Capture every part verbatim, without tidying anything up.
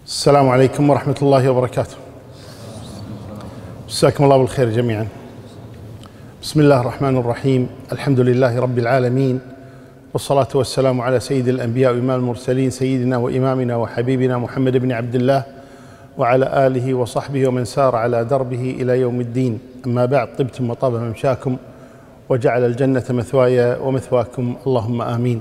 السلام عليكم ورحمة الله وبركاته. مساكم الله بالخير جميعا. بسم الله الرحمن الرحيم. الحمد لله رب العالمين، والصلاة والسلام على سيد الأنبياء وإمام المرسلين سيدنا وإمامنا وحبيبنا محمد بن عبد الله وعلى آله وصحبه ومن سار على دربه إلى يوم الدين. أما بعد، طبتم وطاب ممشاكم وجعل الجنة مثواي ومثواكم، اللهم آمين.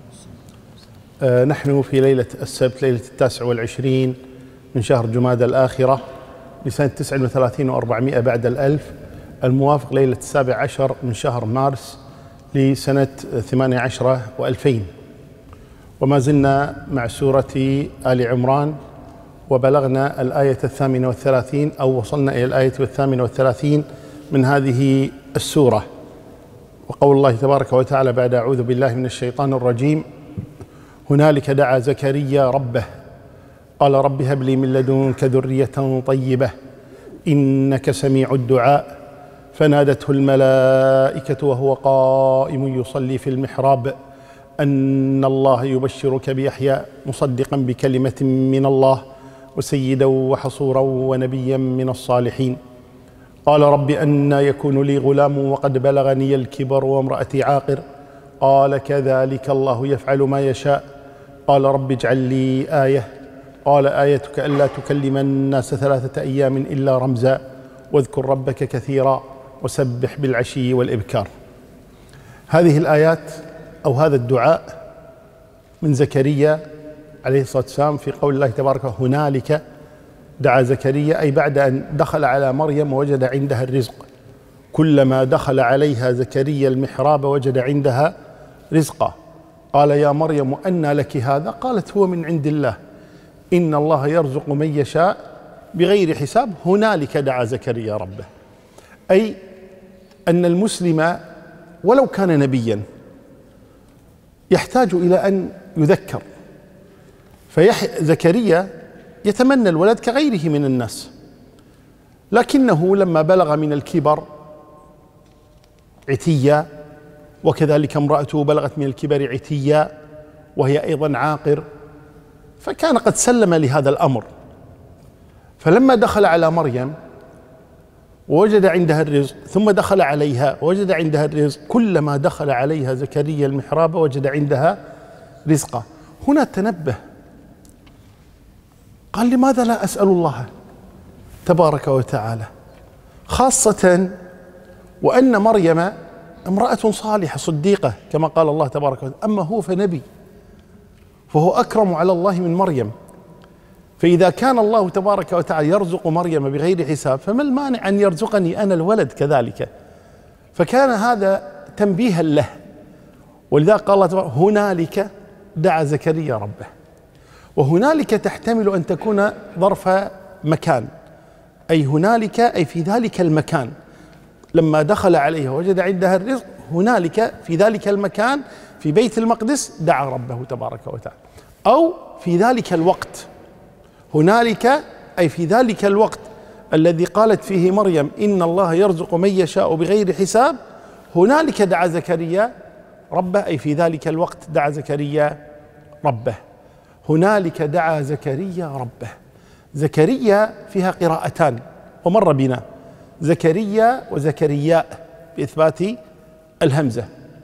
آه نحن في ليلة السبت، ليلة التاسع والعشرين من شهر جمادى الآخرة لسنة تسع وثلاثين وأربعمائة بعد الألف، الموافق ليلة السابع عشر من شهر مارس لسنة ثمانية عشر وألفين. وما زلنا مع سورة آل عمران، وبلغنا الآية الثامنة والثلاثين أو وصلنا إلى الآية الثامنة والثلاثين من هذه السورة. وقول الله تبارك وتعالى بعد أعوذ بالله من الشيطان الرجيم: هنالك دعا زكريا ربه قال رب هب لي من لدنك ذرية طيبة إنك سميع الدعاء فنادته الملائكة وهو قائم يصلي في المحراب أن الله يبشرك بيحيى مصدقا بكلمة من الله وسيدا وحصورا ونبيا من الصالحين. قال رب أنى يكون لي غلام وقد بلغني الكبر وامرأتي عاقر قال كذلك الله يفعل ما يشاء. قال رب اجعل لي آية قال آيتك ألا تكلم الناس ثلاثة أيام إلا رمزا واذكر ربك كثيرا وسبح بالعشي والإبكار. هذه الآيات أو هذا الدعاء من زكريا عليه الصلاة والسلام في قول الله تبارك هنالك دعا زكريا، أي بعد أن دخل على مريم ووجد عندها الرزق. كلما دخل عليها زكريا المحراب وجد عندها رزقا. قال يا مريم أنى لك هذا؟ قالت هو من عند الله إن الله يرزق من يشاء بغير حساب. هنالك دعا زكريا ربه، أي أن المسلم ولو كان نبيا يحتاج إلى أن يذكر. فزكريا يتمنى الولد كغيره من الناس، لكنه لما بلغ من الكبر عتيا، وكذلك امرأته بلغت من الكبر عتيا وهي أيضا عاقر، فكان قد سلم لهذا الأمر. فلما دخل على مريم ووجد عندها الرزق، ثم دخل عليها ووجد عندها الرزق، كلما دخل عليها زكريا المحراب وجد عندها رزقا. هنا تنبه، قال لماذا لا أسأل الله تبارك وتعالى، خاصة وأن مريم امرأة صالحة صديقة كما قال الله تبارك وتعالى، أما هو فنبي، فهو أكرم على الله من مريم. فإذا كان الله تبارك وتعالى يرزق مريم بغير حساب، فما المانع أن يرزقني أنا الولد كذلك؟ فكان هذا تنبيها له. ولذلك قال الله تبارك هنالك دعا زكريا ربه. وهنالك تحتمل أن تكون ظرف مكان، أي هنالك أي في ذلك المكان، لما دخل عليها وجد عندها الرزق، هنالك في ذلك المكان في بيت المقدس دعا ربه تبارك وتعالى. أو في ذلك الوقت، هنالك أي في ذلك الوقت الذي قالت فيه مريم إن الله يرزق من يشاء بغير حساب، هنالك دعا زكريا ربه، أي في ذلك الوقت دعا زكريا ربه. هنالك دعا زكريا ربه. زكريا فيها قراءتان ومر بنا، زكريا وزكرياء بإثبات الهمزة.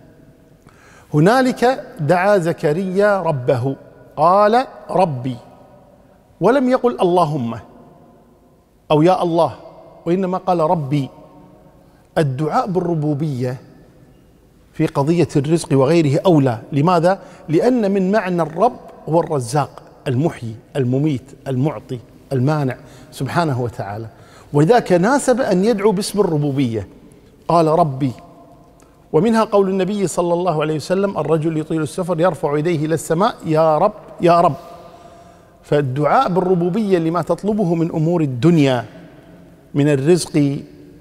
هنالك دعا زكريا ربه قال ربي، ولم يقل اللهم أو يا الله، وإنما قال ربي. الدعاء بالربوبية في قضية الرزق وغيره أولى. لماذا؟ لأن من معنى الرب هو الرزاق المحيي المميت المعطي المانع سبحانه وتعالى، وذاك ناسب أن يدعو باسم الربوبية. قال ربي. ومنها قول النبي صلى الله عليه وسلم الرجل يطيل السفر يرفع يديه إلى السماء يا رب يا رب. فالدعاء بالربوبية لما تطلبه من أمور الدنيا من الرزق،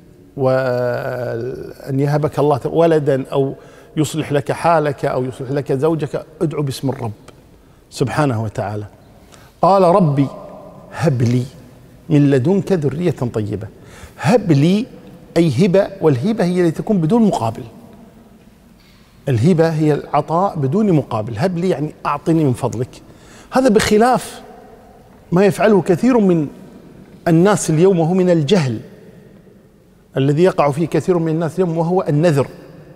وأن يهبك الله ولدا أو يصلح لك حالك أو يصلح لك زوجك، ادعو باسم الرب سبحانه وتعالى. قال ربي هب لي من لدنك ذرية طيبة. هب لي أي هبة، والهبة هي التي تكون بدون مقابل. الهبة هي العطاء بدون مقابل. هب لي يعني أعطني من فضلك. هذا بخلاف ما يفعله كثير من الناس اليوم، وهو من الجهل الذي يقع فيه كثير من الناس اليوم، وهو النذر.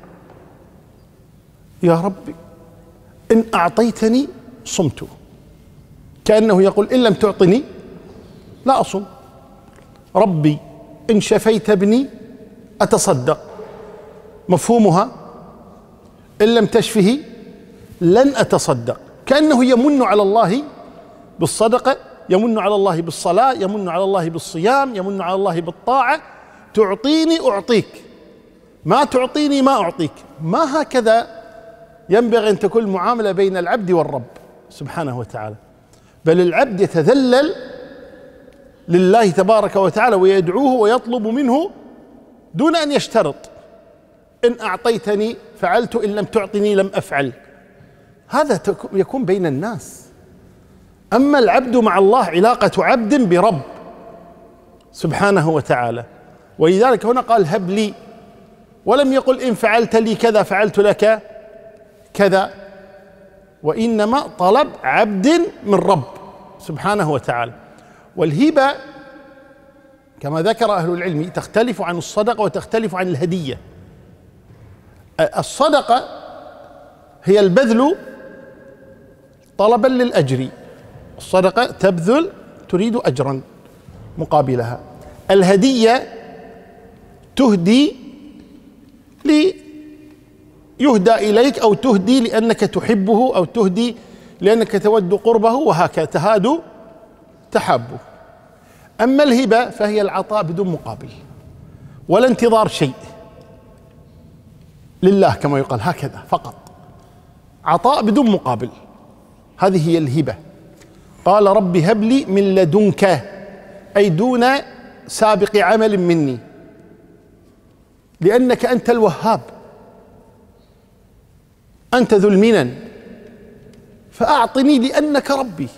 يا ربي إن أعطيتني صمت، كأنه يقول إن لم تعطني لا أصم. ربي إن شفيت ابني أتصدق، مفهومها إن لم تشفه لن أتصدق، كأنه يمن على الله بالصدقة، يمن على الله بالصلاة، يمن على الله بالصيام، يمن على الله بالطاعة. تعطيني أعطيك، ما تعطيني ما أعطيك. ما هكذا ينبغي أن تكون المعاملة بين العبد والرب سبحانه وتعالى، بل العبد يتذلل لله تبارك وتعالى ويدعوه ويطلب منه دون أن يشترط. إن أعطيتني فعلت، إن لم تعطني لم أفعل. هذا يكون بين الناس. أما العبد مع الله علاقة عبد برب سبحانه وتعالى، ولذلك هنا قال هب لي، ولم يقل إن فعلت لي كذا فعلت لك كذا، وإنما طلب عبد من رب سبحانه وتعالى. والهبة كما ذكر أهل العلم تختلف عن الصدقة وتختلف عن الهدية. الصدقة هي البذل طلبا للأجر، الصدقة تبذل تريد أجرا مقابلها. الهدية تهدي ليهدى إليك، أو تهدي لأنك تحبه، أو تهدي لأنك تود قربه، وهكذا تهاد تحابه. أما الهبة فهي العطاء بدون مقابل ولا انتظار شيء، لله كما يقال، هكذا فقط، عطاء بدون مقابل. هذه هي الهبة. قال رب هب لي من لدنك، أي دون سابق عمل مني، لأنك أنت الوهاب، أنت ذو المنن، فأعطني لأنك ربي.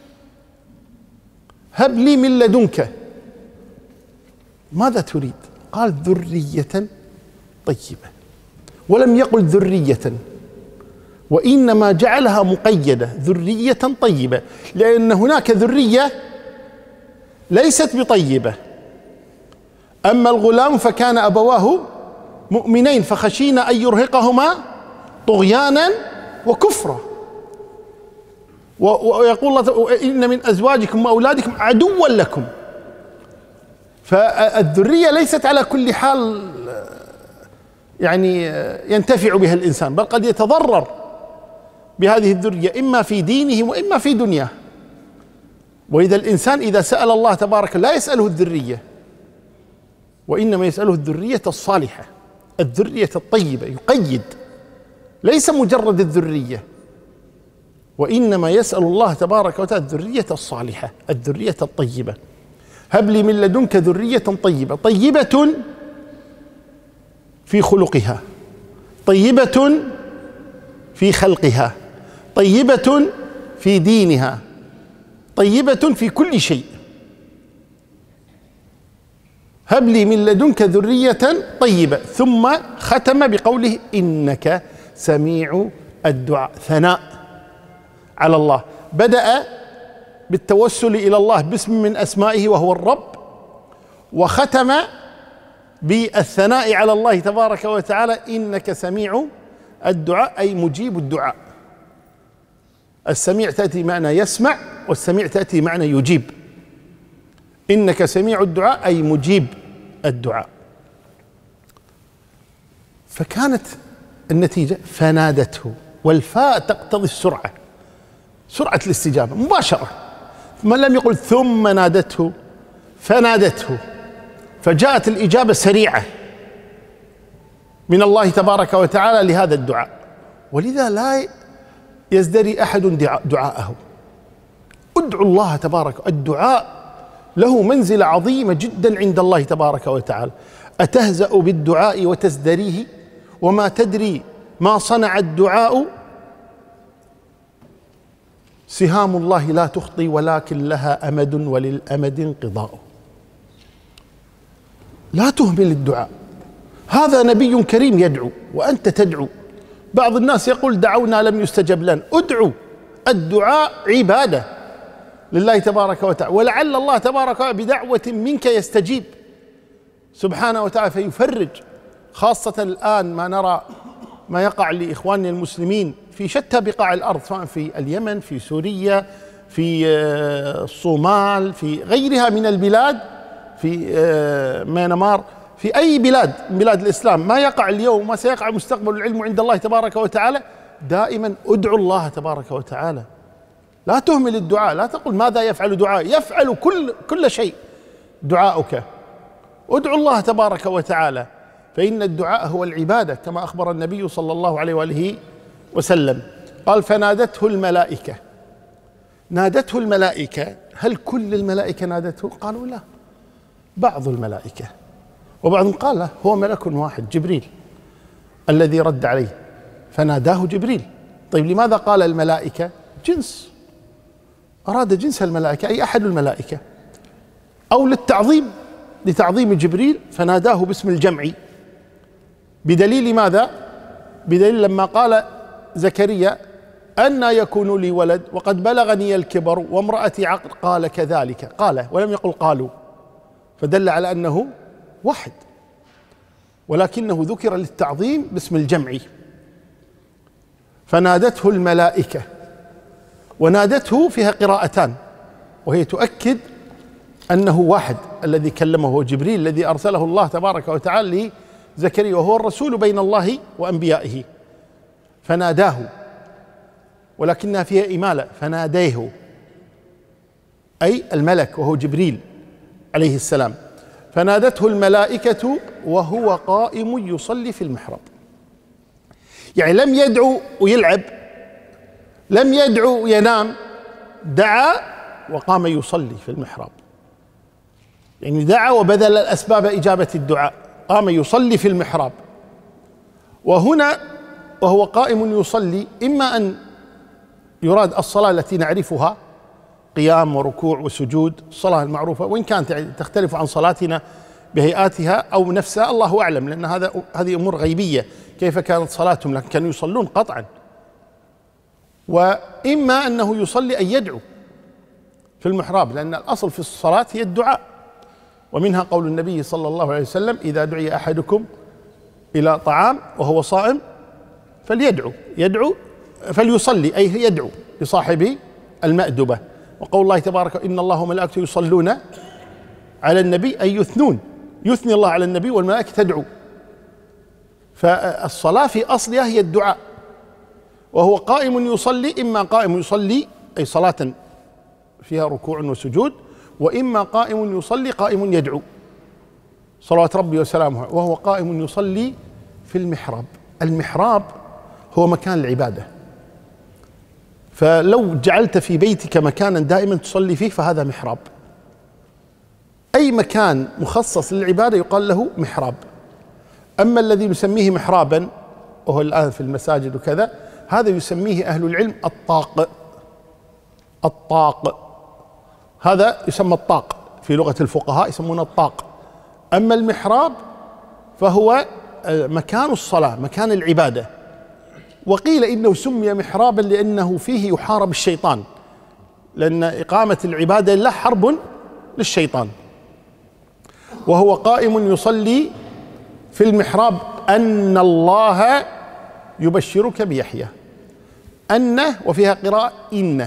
هب لي من لدنك، ماذا تريد؟ قال ذرية طيبة، ولم يقل ذرية، وإنما جعلها مقيدة، ذرية طيبة، لأن هناك ذرية ليست بطيبة. أما الغلام فكان أبواه مؤمنين فخشينا أن يرهقهما طغيانا وكفرا. ويقول الله إن من أزواجكم وأولادكم عدوا لكم. فالذرية ليست على كل حال يعني ينتفع بها الإنسان، بل قد يتضرر بهذه الذرية إما في دينه وإما في دنياه. وإذا الإنسان إذا سأل الله تبارك لا يسأله الذرية، وإنما يسأله الذرية الصالحة، الذرية الطيبة، يقيد، ليس مجرد الذرية، وإنما يسأل الله تبارك وتعالى الذرية الصالحة، الذرية الطيبة. هب لي من لدنك ذرية طيبة، طيبة في خلقها، طيبة في خلقها، طيبة في دينها، طيبة في كل شيء. هب لي من لدنك ذرية طيبة. ثم ختم بقوله إنك سميع الدعاء، ثناء على الله. بدأ بالتوسل إلى الله باسم من أسمائه وهو الرب، وختم بالثناء على الله تبارك وتعالى إنك سميع الدعاء، أي مجيب الدعاء. السميع تأتي معنى يسمع، والسميع تأتي معنى يجيب. إنك سميع الدعاء أي مجيب الدعاء. فكانت النتيجة فنادته، والفاء تقتضي السرعة، سرعة الاستجابة مباشرة. من لم يقل ثم نادته، فنادته، فجاءت الإجابة سريعة من الله تبارك وتعالى لهذا الدعاء. ولذا لا يزدري أحد دعاءه. ادعوا الله تبارك. الدعاء له منزلة عظيمة جدا عند الله تبارك وتعالى. أتهزأ بالدعاء وتزدريه وما تدري ما صنع الدعاء؟ سهام الله لا تخطي ولكن لها أمد وللأمد انقضاء. لا تهمل الدعاء. هذا نبي كريم يدعو وأنت تدعو. بعض الناس يقول دعونا لم يستجب لنا. ادعو. الدعاء عبادة، لله تبارك وتعالى، ولعل الله تبارك وتعالى بدعوة منك يستجيب سبحانه وتعالى فيفرج، خاصة الآن ما نرى ما يقع لإخواننا المسلمين في شتى بقاع الأرض، سواء في اليمن، في سوريا، في الصومال، في غيرها من البلاد، في ميانمار، في أي بلاد من بلاد الإسلام. ما يقع اليوم وما سيقع مستقبل العلم عند الله تبارك وتعالى. دائما ادعوا الله تبارك وتعالى، لا تهمل الدعاء، لا تقل ماذا يفعل دعاء، يفعل كل كل شيء دعاؤك. ادعوا الله تبارك وتعالى، فإن الدعاء هو العبادة كما أخبر النبي صلى الله عليه وآله وسلم. قال فنادته الملائكة. نادته الملائكة، هل كل الملائكة نادته؟ قالوا لا، بعض الملائكة، وبعضهم قال لا، هو ملك واحد جبريل الذي رد عليه فناداه جبريل. طيب لماذا قال الملائكة؟ جنس، أراد جنس الملائكة أي أحد الملائكة، أو للتعظيم، لتعظيم جبريل فناداه باسم الجمع. بدليل ماذا؟ بدليل لما قال زكريا أنى يكون لي ولد وقد بلغني الكبر وامرأتي عقر، قال كذلك، قال ولم يقل قالوا، فدل على أنه واحد، ولكنه ذكر للتعظيم باسم الجمع. فنادته الملائكة، ونادته فيها قراءتان، وهي تؤكد أنه واحد الذي كلمه هو جبريل الذي أرسله الله تبارك وتعالى لزكريا، وهو الرسول بين الله وأنبيائه. فناداه، ولكنها فيها إمالة، فناديه أي الملك وهو جبريل عليه السلام. فنادته الملائكة وهو قائم يصلي في المحراب. يعني لم يدعو ويلعب، لم يدعو وينام، دعا وقام يصلي في المحراب. يعني دعا وبذل الأسباب إجابة الدعاء، قام يصلي في المحراب. وهنا وهو قائم يصلي إما أن يراد الصلاة التي نعرفها، قيام وركوع وسجود، الصلاة المعروفة، وإن كانت تختلف عن صلاتنا بهيئاتها أو نفسها الله أعلم، لأن هذا هذه أمور غيبية كيف كانت صلاتهم، لكن كانوا يصلون قطعا. وإما أنه يصلي أن يدعو في المحراب، لأن الأصل في الصلاة هي الدعاء، ومنها قول النبي صلى الله عليه وسلم إذا دعي أحدكم إلى طعام وهو صائم فليدعو، يدعو فليصلي أي يدعو لصاحب المأدبة. وقول الله تبارك إن الله وملائكته يصلون على النبي أي يثنون، يثني الله على النبي والملائكة تدعو. فالصلاة في أصلها هي الدعاء. وهو قائم يصلي، إما قائم يصلي أي صلاة فيها ركوع وسجود، وإما قائم يصلي قائم يدعو صلوات ربي وسلامه، وهو قائم يصلي في المحراب. المحراب هو مكان العبادة، فلو جعلت في بيتك مكانا دائما تصلي فيه فهذا محراب. أي مكان مخصص للعبادة يقال له محراب. أما الذي نسميه محرابا وهو الآن في المساجد وكذا، هذا يسميه أهل العلم الطاق. الطاق هذا يسمى الطاق في لغة الفقهاء، يسمونه الطاق. أما المحراب فهو مكان الصلاة، مكان العبادة. وقيل إنه سمي محرابا لأنه فيه يحارب الشيطان، لأن إقامة العبادة له حرب للشيطان. وهو قائم يصلي في المحراب أن الله يبشرك بيحيى. أن وفيها قراءة إن،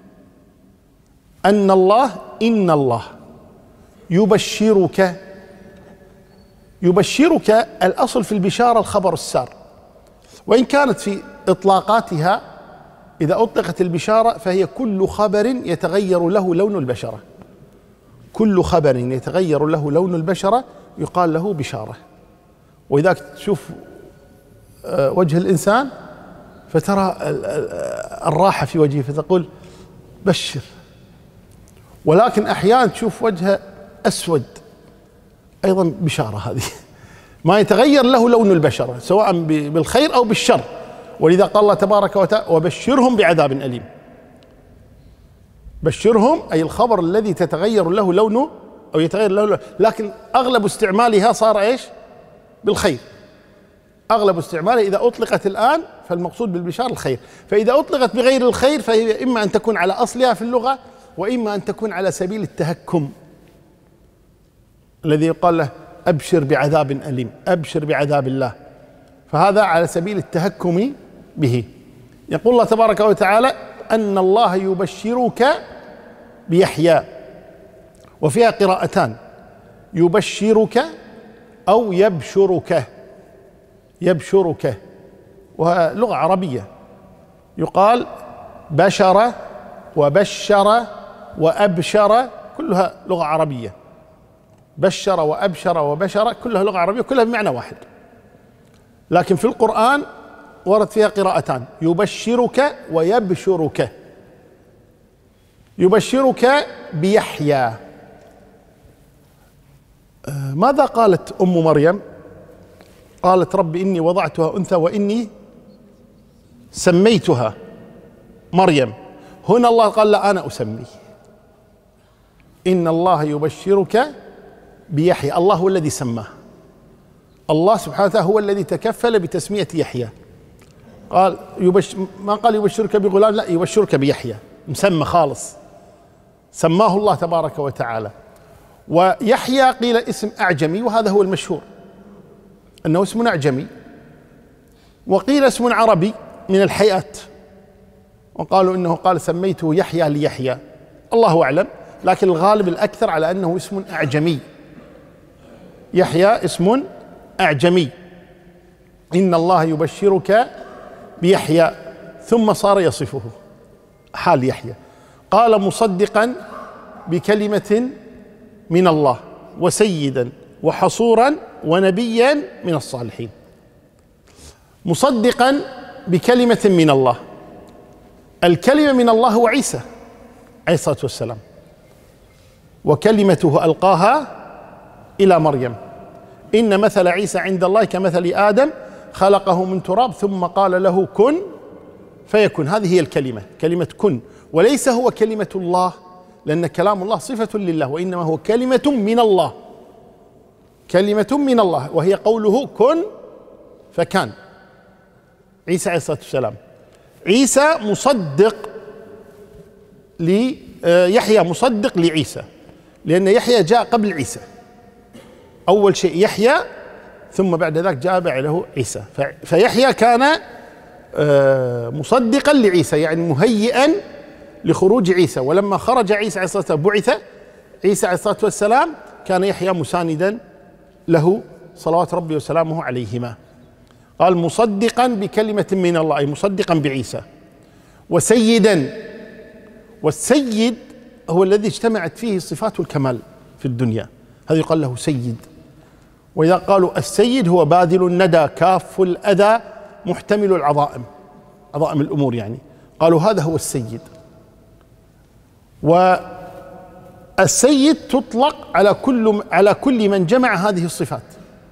أن الله إن الله يبشرك. يبشرك الأصل في البشارة الخبر السار، وإن كانت في إطلاقاتها إذا أطلقت البشارة فهي كل خبر يتغير له لون البشرة. كل خبر يتغير له لون البشرة يقال له بشارة. وإذا تشوف وجه الإنسان فترى الراحة في وجهه فتقول بشر، ولكن أحيانا تشوف وجهه أسود أيضا بشارة. هذه ما يتغير له لون البشرة سواء بالخير أو بالشر. ولذا قال الله تبارك وتعالى وبشرهم بعذاب أليم. بشرهم أي الخبر الذي تتغير له لونه أو يتغير له لونه، لكن أغلب استعمالها صار إيش؟ بالخير. أغلب استعمالها إذا أطلقت الآن فالمقصود بالبشارة الخير، فإذا أطلقت بغير الخير فهي إما أن تكون على أصلها في اللغة وإما أن تكون على سبيل التهكم الذي يقال له أبشر بعذاب أليم، أبشر بعذاب الله، فهذا على سبيل التهكم به. يقول الله تبارك وتعالى أن الله يبشرك بيحيى، وفيها قراءتان، يبشرك أو يبشرك، يبشرك، ولغة عربية، يقال بشر وبشر وأبشر، كلها لغة عربية، بشر وأبشر وبشر كلها لغة عربية، كلها بمعنى واحد، لكن في القرآن ورد فيها قراءتان، يبشرك ويبشرك. يبشرك بيحيى. ماذا قالت أم مريم؟ قالت رب إني وضعتها أنثى وإني سميتها مريم. هنا الله قال لا أنا أسمي، إن الله يبشرك بيحيى، الله هو الذي سماه، الله سبحانه وتعالى هو الذي تكفل بتسمية يحيى. قال يبش ما قال يبشرك بغلام، لا، يبشرك بيحيى، مسمى خالص، سماه الله تبارك وتعالى. ويحيى قيل اسم أعجمي، وهذا هو المشهور أنه اسم أعجمي، وقيل اسم عربي من الحيات، وقالوا إنه قال سميته يحيى ليحيى، الله أعلم، لكن الغالب الأكثر على أنه اسم أعجمي، يحيى اسم أعجمي. إن الله يبشرك بيحيى، ثم صار يصفه حال يحيى، قال مصدقا بكلمة من الله وسيدا وحصورا ونبيا من الصالحين. مصدقا بكلمة من الله، الكلمة من الله هو عيسى عليه الصلاة والسلام، وكلمته ألقاها إلى مريم، إن مثل عيسى عند الله كمثل آدم خلقه من تراب ثم قال له كن فيكن. هذه هي الكلمة، كلمة كن، وليس هو كلمة الله، لأن كلام الله صفة لله، وإنما هو كلمة من الله، كلمة من الله، وهي قوله كن فكان. عيسى عليه الصلاة والسلام، عيسى مصدق ليحيى، مصدق لعيسى، لأن يحيى جاء قبل عيسى، أول شيء يحيى ثم بعد ذلك جاء بعده عيسى، فيحيى كان مصدقا لعيسى، يعني مهيئا لخروج عيسى، ولما خرج عيسى عليه الصلاة والسلام بعث عيسى عليه الصلاة والسلام كان يحيى مساندا له صلوات ربي وسلامه عليهما. قال مصدقا بكلمة من الله، أي مصدقا بعيسى، وسيدا، والسيد هو الذي اجتمعت فيه صفات الكمال في الدنيا، هذا يقال له سيد. وإذا قالوا السيد هو باذل الندى كاف الأذى محتمل العظائم، عظائم الأمور يعني، قالوا هذا هو السيد. والسيد تطلق على كل على كل من جمع هذه الصفات،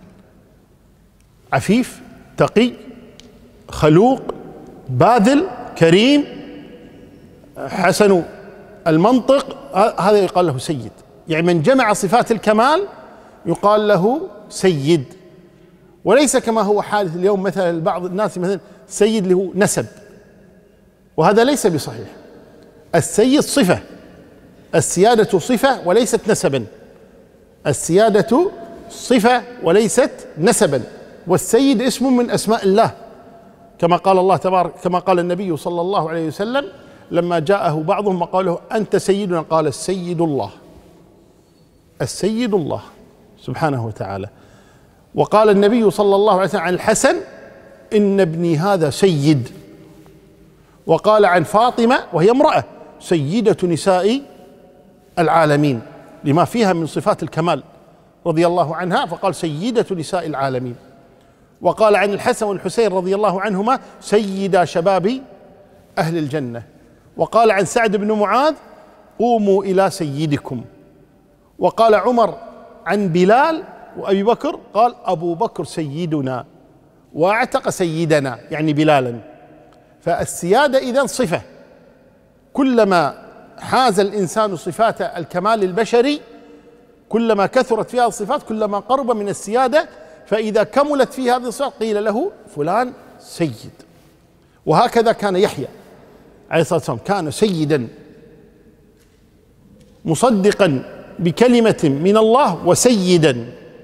عفيف، تقي، خلوق، باذل، كريم، حسن المنطق، هذا يقال له سيد، يعني من جمع صفات الكمال يقال له سيد. وليس كما هو حادث اليوم مثلا بعض الناس مثلا سيد له نسب، وهذا ليس بصحيح. السيد صفة، السيادة صفة وليست نسبا، السيادة صفة وليست نسبا، والسيد اسم من أسماء الله، كما قال الله تبارك، كما قال النبي صلى الله عليه وسلم لما جاءه بعضهم وقال له أنت سيدنا، قال السيد الله، السيد الله سبحانه وتعالى. وقال النبي صلى الله عليه وسلم عن الحسن إن ابني هذا سيد، وقال عن فاطمة وهي امرأة سيدة نساء العالمين لما فيها من صفات الكمال رضي الله عنها، فقال سيدة نساء العالمين. وقال عن الحسن والحسين رضي الله عنهما سيدا شباب أهل الجنة. وقال عن سعد بن معاذ قوموا إلى سيدكم. وقال عمر عن بلال وأبي بكر قال أبو بكر سيدنا، واعتق سيدنا يعني بلالا. فالسيادة إذن صفة، كلما حاز الإنسان صفات الكمال البشري كلما كثرت فيها الصفات كلما قرب من السيادة، فإذا كملت فيه هذه الصفات قيل له فلان سيد. وهكذا كان يحيى عليه الصلاة والسلام، كان سيدا مصدقا بكلمة من الله وسيدا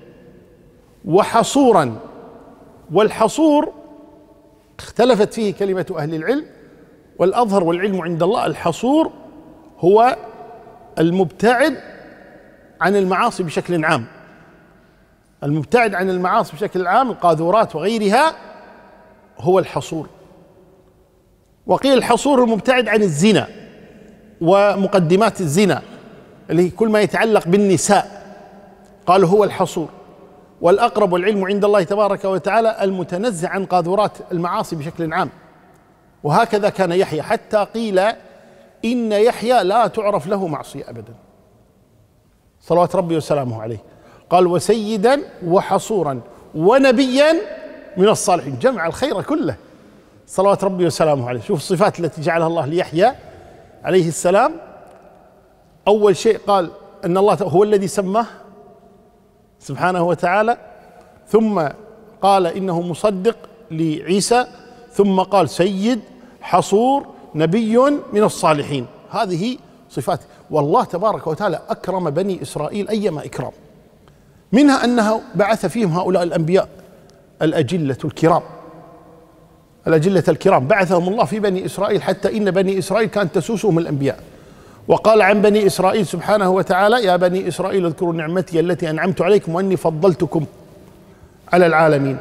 وحصورا. والحصور اختلفت فيه كلمة أهل العلم، والأظهر والعلم عند الله الحصور هو المبتعد عن المعاصي بشكل عام، المبتعد عن المعاصي بشكل عام، القاذورات وغيرها هو الحصور. وقيل الحصور المبتعد عن الزنا ومقدمات الزنا اللي كل ما يتعلق بالنساء، قالوا هو الحصور. والأقرب والعلم عند الله تبارك وتعالى المتنزه عن قاذورات المعاصي بشكل عام. وهكذا كان يحيى، حتى قيل إن يحيى لا تعرف له معصية أبدا صلوات ربي وسلامه عليه. قال وسيدا وحصورا ونبيا من الصالحين، جمع الخير كله صلوات ربي وسلامه عليه. شوف الصفات التي جعلها الله ليحيى عليه السلام. أول شيء قال أن الله هو الذي سماه سبحانه وتعالى، ثم قال إنه مصدق لعيسى، ثم قال سيد حصور نبي من الصالحين. هذه صفات. والله تبارك وتعالى أكرم بني إسرائيل أيما إكرام، منها أنه بعث فيهم هؤلاء الأنبياء الأجلة الكرام، الأجلة الكرام بعثهم الله في بني إسرائيل، حتى إن بني إسرائيل كانت تسوسهم الأنبياء. وقال عن بني إسرائيل سبحانه وتعالى يا بني إسرائيل اذكروا نعمتي التي أنعمت عليكم وأني فضلتكم على العالمين.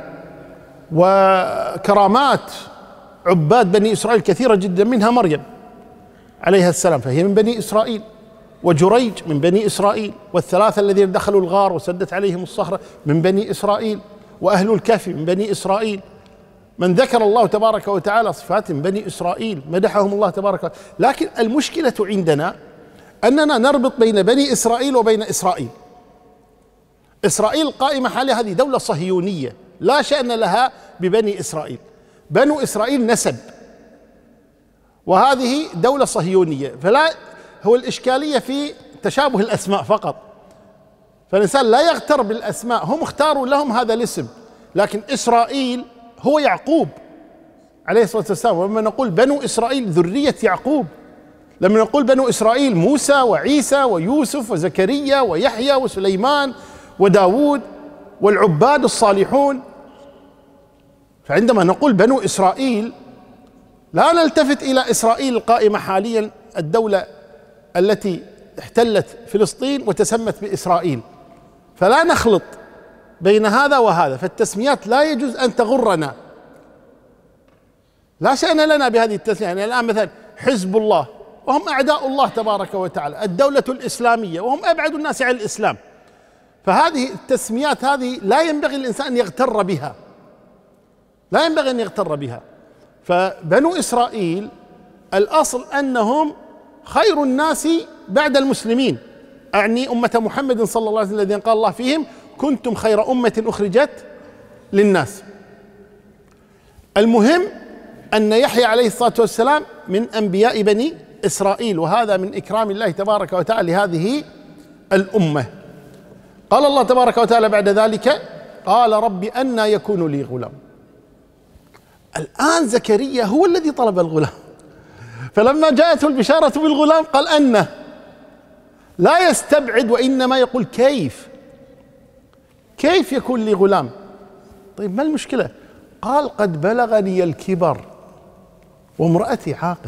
وكرامات عباد بني إسرائيل كثيرة جدا، منها مريم عليها السلام فهي من بني إسرائيل، وجريج من بني إسرائيل، والثلاثة الذين دخلوا الغار وسدت عليهم الصخرة من بني إسرائيل، وأهل الكهف من بني إسرائيل. من ذكر الله تبارك وتعالى صفات من بني إسرائيل مدحهم الله تبارك وتعالى. لكن المشكلة عندنا أننا نربط بين بني إسرائيل وبين إسرائيل. إسرائيل قائمة حالها هذه دولة صهيونية لا شأن لها ببني إسرائيل، بنو إسرائيل نسب، وهذه دولة صهيونية. فلا هو الإشكالية في تشابه الأسماء فقط، فالإنسان لا يغتر بالأسماء، هم اختاروا لهم هذا الاسم، لكن إسرائيل هو يعقوب عليه الصلاة والسلام. ولما نقول بنو إسرائيل ذرية يعقوب، لما نقول بنو إسرائيل موسى وعيسى ويوسف وزكريا ويحيى وسليمان وداود والعباد الصالحون. فعندما نقول بنو إسرائيل لا نلتفت إلى إسرائيل القائمة حاليا، الدولة التي احتلت فلسطين وتسمت بإسرائيل، فلا نخلط بين هذا وهذا. فالتسميات لا يجوز أن تغرنا، لا شأن لنا بهذه التسمية. يعني الآن مثلا حزب الله وهم أعداء الله تبارك وتعالى، الدولة الإسلامية وهم أبعد الناس عن الإسلام. فهذه التسميات هذه لا ينبغي الإنسان أن يغتر بها، لا ينبغي أن يغتر بها. فبنو إسرائيل الأصل أنهم خير الناس بعد المسلمين، أعني أمة محمد صلى الله عليه وسلم الذين قال الله فيهم كنتم خير أمة أخرجت للناس. المهم أن يحيى عليه الصلاة والسلام من أنبياء بني إسرائيل، وهذا من إكرام الله تبارك وتعالى لهذه الأمة. قال الله تبارك وتعالى بعد ذلك قال رب أنى يكون لي غلام. الآن زكريا هو الذي طلب الغلام، فلما جاءته البشارة بالغلام قال أنى، لا يستبعد وإنما يقول كيف، كيف يكون لي غلام؟ طيب ما المشكلة؟ قال قد بلغني الكبر وامرأتي عاقر.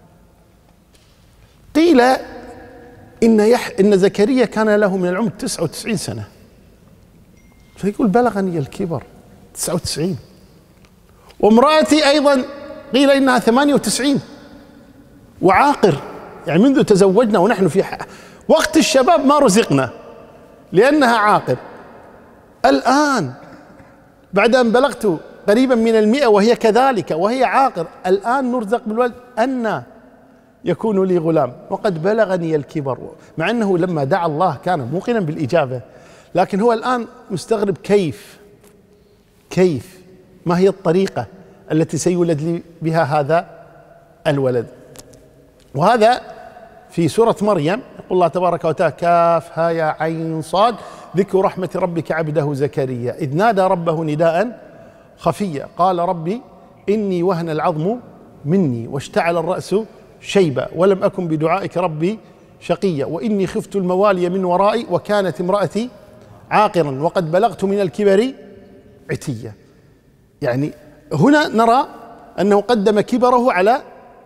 قيل إن يح إن زكريا كان له من العمر تسعة وتسعين سنة، فيقول بلغني الكبر تسعة وتسعين، وامرأتي أيضا قيل إنها ثمانية وتسعين وعاقر، يعني منذ تزوجنا ونحن في وقت الشباب ما رزقنا لأنها عاقر. الآن بعد أن بلغت قريبا من المئة وهي كذلك وهي عاقر، الآن نرزق بالولد، أن يكون لي غلام وقد بلغني الكبر. مع أنه لما دعا الله كان موقنا بالإجابة، لكن هو الآن مستغرب كيف كيف ما هي الطريقة التي سيولد لي بها هذا الولد. وهذا في سورة مريم يقول الله تبارك وتعالى كاف ها يا عين صاد ذكر رحمة ربك عبده زكريا إذ نادى ربه نداء خفيا قال ربي إني وهن العظم مني واشتعل الرأس شيبا ولم أكن بدعائك ربي شقيا وإني خفت الموالي من ورائي وكانت امرأتي عاقرا وقد بلغت من الكبر عتيا. يعني هنا نرى أنه قدم كبره على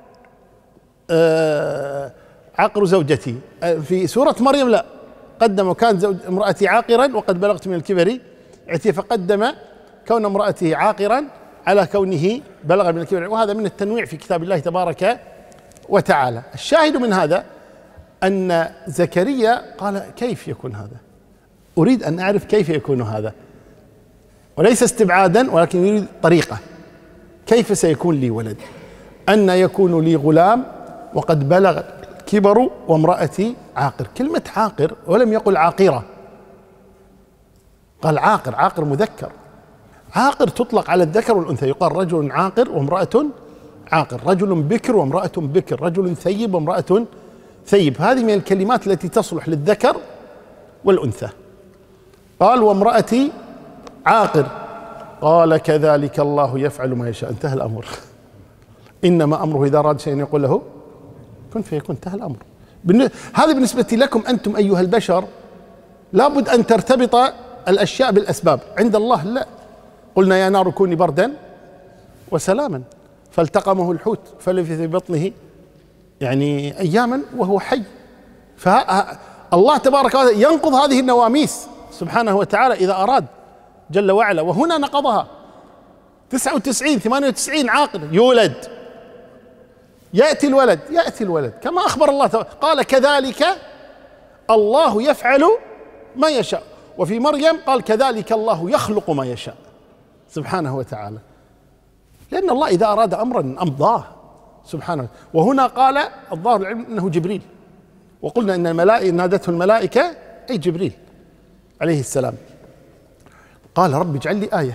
عقر زوجته. في سورة مريم لا، قدم وكان زوج امرأتي عاقرا وقد بلغت من الكبر عتيا، فقدم كون امرأته عاقرا على كونه بلغ من الكبر، وهذا من التنويع في كتاب الله تبارك وتعالى. الشاهد من هذا أن زكريا قال كيف يكون هذا؟ أريد أن أعرف كيف يكون هذا، وليس استبعادا ولكن يريد طريقة. كيف سيكون لي ولد؟ أن يكون لي غلام وقد بلغ كبر وامرأتي عاقر. كلمة عاقر ولم يقل عاقرة، قال عاقر. عاقر مذكر، عاقر تطلق على الذكر والأنثى، يقال رجل عاقر وامرأة عاقر، رجل بكر وامرأة بكر، رجل ثيب وامرأة ثيب. هذه من الكلمات التي تصلح للذكر والأنثى. قال وامرأتي عاقر، قال كذلك الله يفعل ما يشاء. انتهى الأمر. إنما أمره إذا أراد شيئا يقول له كن فيكون. انتهى الأمر. هذا بالنسبة لكم أنتم أيها البشر، لابد أن ترتبط الأشياء بالأسباب. عند الله لا. قلنا يا نار كوني بردا وسلاما، فالتقمه الحوت فلبث في بطنه يعني أياما وهو حي. فالله تبارك وتعالى ينقض هذه النواميس سبحانه وتعالى إذا أراد جل وعلا، وهنا نقضها. تسعة وتسعين ثمانية وتسعين عاقل يولد، يأتي الولد، يأتي الولد كما أخبر الله تبارك. قال كذلك الله يفعل ما يشاء. وفي مريم قال كذلك الله يخلق ما يشاء سبحانه وتعالى، لأن الله إذا أراد أمرا أمضاه سبحانه. وهنا قال الظاهر العلم أنه جبريل، وقلنا أن الملائكة نادته الملائكة أي جبريل عليه السلام. قال رب اجعل لي آية،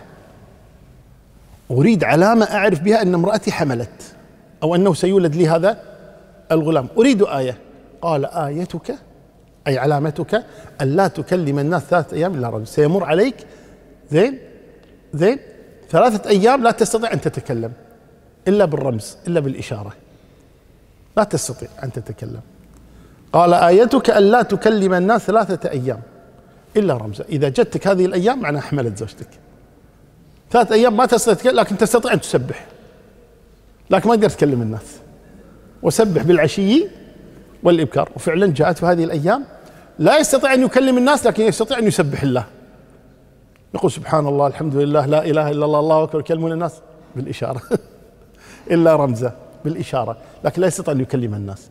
أريد علامة أعرف بها أن امرأتي حملت أو أنه سيولد لي هذا الغلام، أريد آية. قال آيتك أي علامتك ألا تكلم الناس ثلاثة أيام إلا رجل. سيمر عليك زين زين ثلاثة أيام لا تستطيع أن تتكلم إلا بالرمز، إلا بالإشارة، لا تستطيع أن تتكلم. قال آيتك ألا تكلم الناس ثلاثة أيام إلا رمزا. إذا جتك هذه الأيام معناها حملت زوجتك. ثلاثة أيام ما تستطيع تتكلم، لكن تستطيع أن تسبح، لكن ما تقدر تكلم الناس. وسبح بالعشي والإبكار. وفعلا جاءت في هذه الأيام لا يستطيع أن يكلم الناس، لكن يستطيع أن يسبح الله، يقول سبحان الله الحمد لله لا إله إلا الله الله أكبر. يكلمون الناس بالإشارة إلا رمزة بالإشارة، لكن لا يستطيع أن يكلم الناس.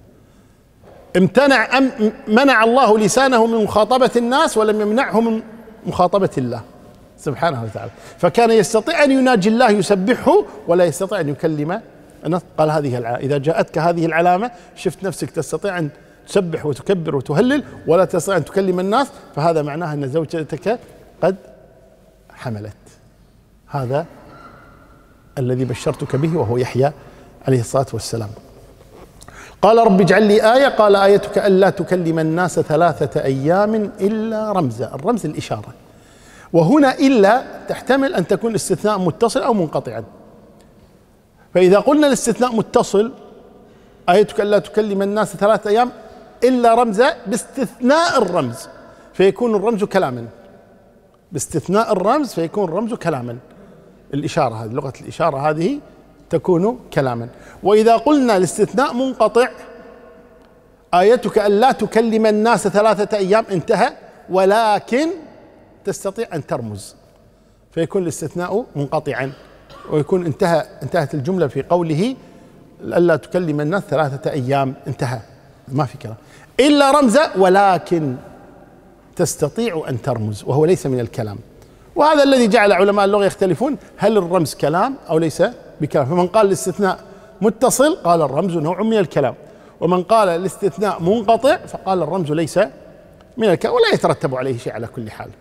امتنع أم منع الله لسانه من مخاطبة الناس ولم يمنعه من مخاطبة الله سبحانه وتعالى، فكان يستطيع أن يناجي الله يسبحه ولا يستطيع أن يكلم الناس. قال هذه العلامة، إذا جاءتك هذه العلامة شفت نفسك تستطيع أن تسبح وتكبر وتهلل ولا تستطيع أن تكلم الناس، فهذا معناه أن زوجتك قد حملت. هذا الذي بشرتك به وهو يحيى عليه الصلاة والسلام. قال رب اجعل لي آية، قال آيتك ألا تكلم الناس ثلاثة أيام إلا رمزا. الرمز الإشارة، وهنا إلا تحتمل أن تكون استثناء متصل أو منقطعا. فإذا قلنا الاستثناء متصل آيتك ألا تكلم الناس ثلاثة أيام إلا رمزا باستثناء الرمز فيكون الرمز كلاما، باستثناء الرمز فيكون الرمز كلاما. الإشارة هذه لغة الإشارة هذه تكون كلاما. وإذا قلنا الاستثناء منقطع آيتك ألا تكلم الناس ثلاثة أيام انتهى، ولكن تستطيع أن ترمز فيكون الاستثناء منقطعا، ويكون انتهى انتهت الجملة في قوله ألا تكلم الناس ثلاثة أيام انتهى، ما في كلام. إلا رمزا ولكن تستطيع أن ترمز، وهو ليس من الكلام. وهذا الذي جعل علماء اللغة يختلفون هل الرمز كلام أو ليس بكلام. فمن قال الاستثناء متصل قال الرمز نوع من الكلام، ومن قال الاستثناء منقطع فقال الرمز ليس من الكلام ولا يترتب عليه شيء على كل حال.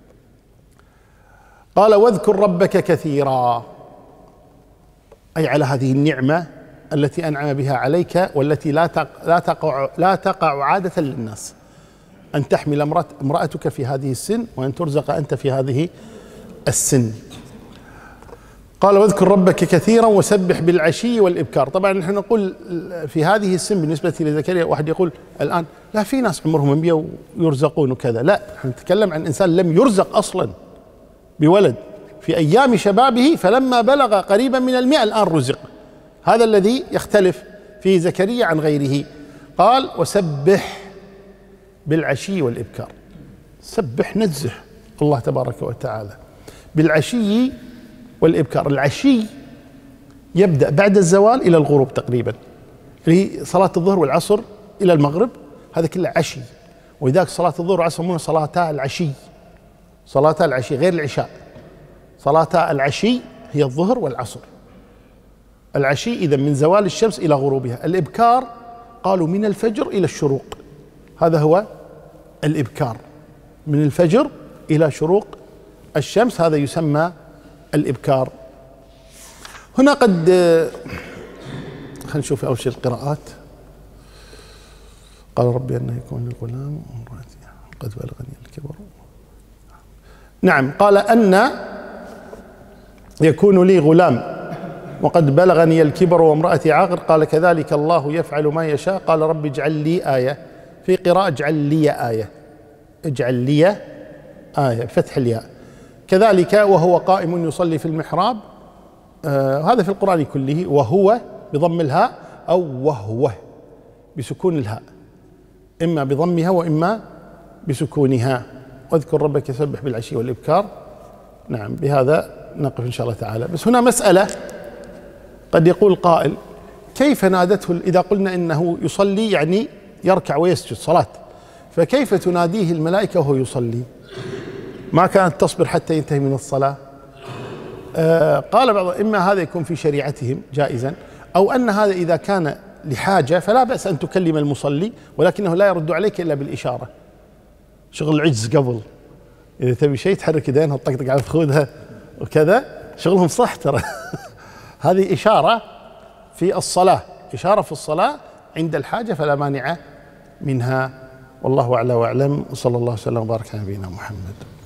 قال واذكر ربك كثيرا، أي على هذه النعمة التي أنعم بها عليك والتي لا لا تقع لا تقع عادة للناس، أن تحمل امرأتك في هذه السن وأن ترزق أنت في هذه السن. قال واذكر ربك كثيرا وسبح بالعشي والإبكار. طبعا نحن نقول في هذه السن بالنسبة لزكريا، واحد يقول الآن لا في ناس عمرهم أنبياء ويرزقون وكذا، لا نحن نتكلم عن إنسان لم يرزق أصلا بولد في أيام شبابه، فلما بلغ قريبا من المئة الآن رزق. هذا الذي يختلف في زكريا عن غيره. قال وسبح بالعشي والإبكار، سبح نزه الله تبارك وتعالى بالعشي والإبكار. العشي يبدأ بعد الزوال إلى الغروب تقريبا، اللي هي صلاة الظهر والعصر إلى المغرب، هذا كله عشي. ولذلك صلاة الظهر والعصر يسمونها صلاتا العشي، صلاتا العشي غير العشاء. صلاتا العشي هي الظهر والعصر. العشي إذا من زوال الشمس إلى غروبها. الإبكار قالوا من الفجر إلى الشروق، هذا هو الإبكار، من الفجر إلى شروق الشمس، هذا يسمى الإبكار. هنا قد خلينا نشوف أول شيء القراءات. قال ربي أنه يكون لي غلام وامرأتي قد بلغني الكبر. نعم، قال أن يكون لي غلام وقد بلغني الكبر وامرأتي عاقر. قال كذلك الله يفعل ما يشاء. قال رب اجعل لي آية، في قراءة اجعل لي آية، اجعل لي آية بفتح الياء. كذلك وهو قائم يصلي في المحراب، آه هذا في القرآن كله، وهو بضم الهاء أو وهو بسكون الهاء، إما بضمها وإما بسكونها. واذكر ربك يسبح بالعشي والإبكار. نعم، بهذا نقف إن شاء الله تعالى. بس هنا مسألة، قد يقول قائل كيف نادته؟ إذا قلنا إنه يصلي يعني يركع ويسجد صلاة، فكيف تناديه الملائكة وهو يصلي؟ ما كانت تصبر حتى ينتهي من الصلاة؟ آه قال بعض، إما هذا يكون في شريعتهم جائزا، أو أن هذا إذا كان لحاجة فلا بأس أن تكلم المصلي، ولكنه لا يرد عليك إلا بالإشارة. شغل العجز قبل، إذا تبي شيء تحرك يدينها تطقطق على فخذها وكذا، شغلهم صح ترى. هذه إشارة في الصلاة، إشارة في الصلاة عند الحاجة فلا مانع منها. والله أعلى وأعلم، وصلى الله وسلم وبارك على نبينا محمد.